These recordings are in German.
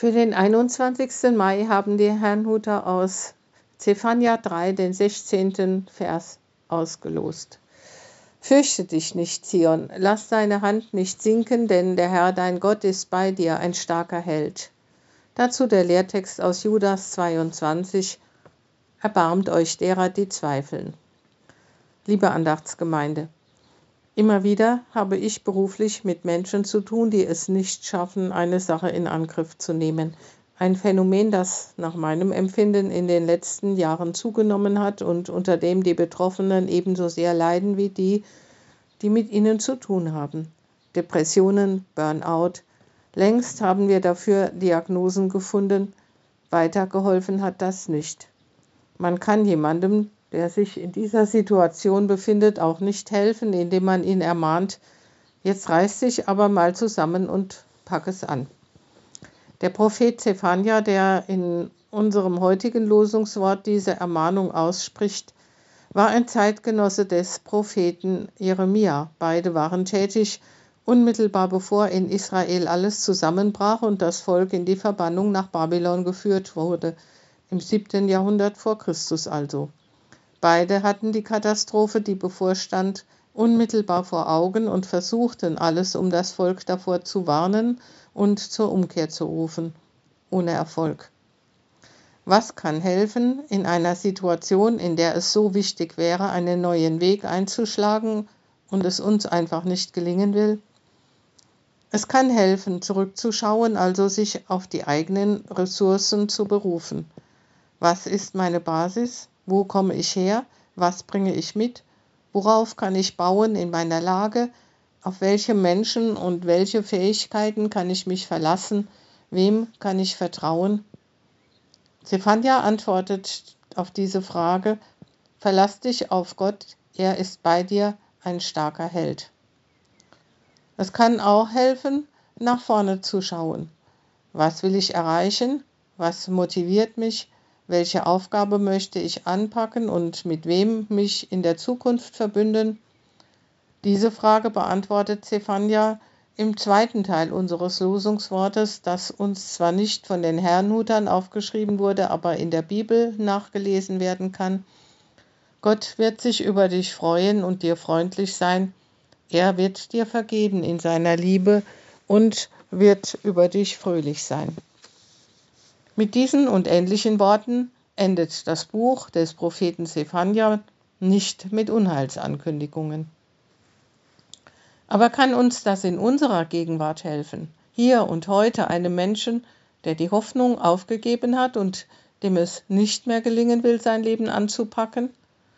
Für den 21. Mai haben die Herrnhuter aus Zephania 3 den 16. Vers ausgelost. Fürchte dich nicht, Zion, lass deine Hand nicht sinken, denn der Herr dein Gott ist bei dir, ein starker Held. Dazu der Lehrtext aus Judas 22. Erbarmt euch derer, die zweifeln. Liebe Andachtsgemeinde, immer wieder habe ich beruflich mit Menschen zu tun, die es nicht schaffen, eine Sache in Angriff zu nehmen. Ein Phänomen, das nach meinem Empfinden in den letzten Jahren zugenommen hat und unter dem die Betroffenen ebenso sehr leiden wie die, die mit ihnen zu tun haben. Depressionen, Burnout. Längst haben wir dafür Diagnosen gefunden. Weitergeholfen hat das nicht. Man kann jemandem, der sich in dieser Situation befindet, auch nicht helfen, indem man ihn ermahnt, jetzt reiß dich aber mal zusammen und pack es an. Der Prophet Zephania, der in unserem heutigen Losungswort diese Ermahnung ausspricht, war ein Zeitgenosse des Propheten Jeremia. Beide waren tätig, unmittelbar bevor in Israel alles zusammenbrach und das Volk in die Verbannung nach Babylon geführt wurde, im 7. Jahrhundert vor Christus also. Beide hatten die Katastrophe, die bevorstand, unmittelbar vor Augen und versuchten alles, um das Volk davor zu warnen und zur Umkehr zu rufen. Ohne Erfolg. Was kann helfen in einer Situation, in der es so wichtig wäre, einen neuen Weg einzuschlagen und es uns einfach nicht gelingen will? Es kann helfen, zurückzuschauen, also sich auf die eigenen Ressourcen zu berufen. Was ist meine Basis? Wo komme ich her? Was bringe ich mit? Worauf kann ich bauen in meiner Lage? Auf welche Menschen und welche Fähigkeiten kann ich mich verlassen? Wem kann ich vertrauen? Zephania antwortet auf diese Frage: Verlass dich auf Gott, er ist bei dir, ein starker Held. Es kann auch helfen, nach vorne zu schauen. Was will ich erreichen? Was motiviert mich? Welche Aufgabe möchte ich anpacken und mit wem mich in der Zukunft verbünden? Diese Frage beantwortet Zephania im zweiten Teil unseres Losungswortes, das uns zwar nicht von den Herrnhutern aufgeschrieben wurde, aber in der Bibel nachgelesen werden kann. Gott wird sich über dich freuen und dir freundlich sein. Er wird dir vergeben in seiner Liebe und wird über dich fröhlich sein. Mit diesen und ähnlichen Worten endet das Buch des Propheten Zephania nicht mit Unheilsankündigungen. Aber kann uns das in unserer Gegenwart helfen? Hier und heute einem Menschen, der die Hoffnung aufgegeben hat und dem es nicht mehr gelingen will, sein Leben anzupacken?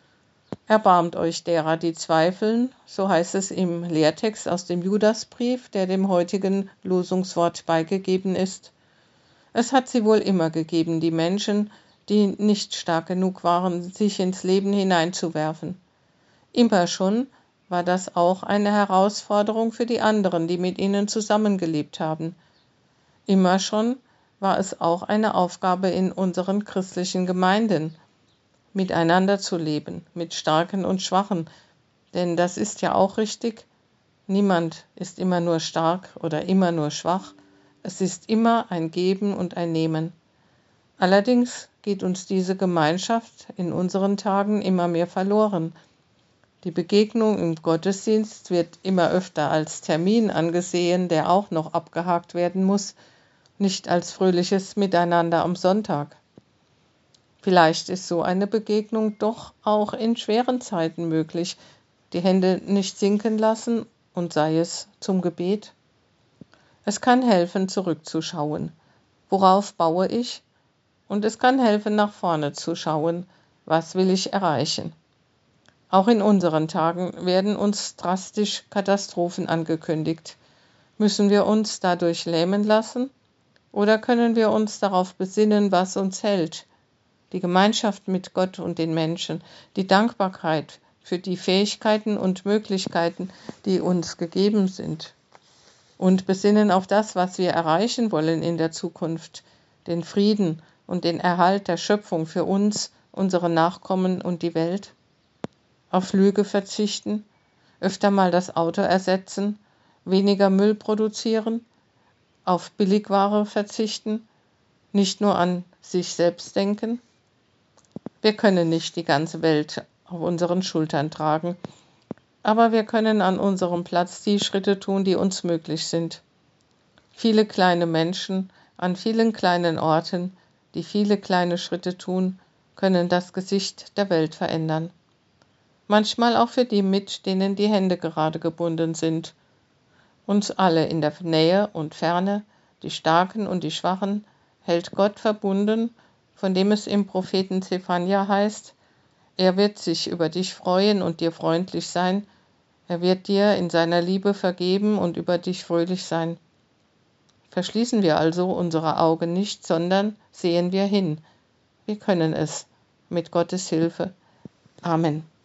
Erbarmt euch derer, die zweifeln, so heißt es im Lehrtext aus dem Judasbrief, der dem heutigen Losungswort beigegeben ist. Es hat sie wohl immer gegeben, die Menschen, die nicht stark genug waren, sich ins Leben hineinzuwerfen. Immer schon war das auch eine Herausforderung für die anderen, die mit ihnen zusammengelebt haben. Immer schon war es auch eine Aufgabe in unseren christlichen Gemeinden, miteinander zu leben, mit Starken und Schwachen. Denn das ist ja auch richtig, niemand ist immer nur stark oder immer nur schwach. Es ist immer ein Geben und ein Nehmen. Allerdings geht uns diese Gemeinschaft in unseren Tagen immer mehr verloren. Die Begegnung im Gottesdienst wird immer öfter als Termin angesehen, der auch noch abgehakt werden muss, nicht als fröhliches Miteinander am Sonntag. Vielleicht ist so eine Begegnung doch auch in schweren Zeiten möglich, die Hände nicht sinken lassen und sei es zum Gebet. Es kann helfen, zurückzuschauen. Worauf baue ich? Und es kann helfen, nach vorne zu schauen. Was will ich erreichen? Auch in unseren Tagen werden uns drastisch Katastrophen angekündigt. Müssen wir uns dadurch lähmen lassen? Oder können wir uns darauf besinnen, was uns hält? Die Gemeinschaft mit Gott und den Menschen, die Dankbarkeit für die Fähigkeiten und Möglichkeiten, die uns gegeben sind. Und besinnen auf das, was wir erreichen wollen in der Zukunft, den Frieden und den Erhalt der Schöpfung für uns, unsere Nachkommen und die Welt. Auf Lüge verzichten, öfter mal das Auto ersetzen, weniger Müll produzieren, auf Billigware verzichten, nicht nur an sich selbst denken. Wir können nicht die ganze Welt auf unseren Schultern tragen, aber wir können an unserem Platz die Schritte tun, die uns möglich sind. Viele kleine Menschen an vielen kleinen Orten, die viele kleine Schritte tun, können das Gesicht der Welt verändern. Manchmal auch für die mit, denen die Hände gerade gebunden sind. Uns alle in der Nähe und Ferne, die Starken und die Schwachen, hält Gott verbunden, von dem es im Propheten Zephania heißt: Er wird sich über dich freuen und dir freundlich sein, er wird dir in seiner Liebe vergeben und über dich fröhlich sein. Verschließen wir also unsere Augen nicht, sondern sehen wir hin. Wir können es mit Gottes Hilfe. Amen.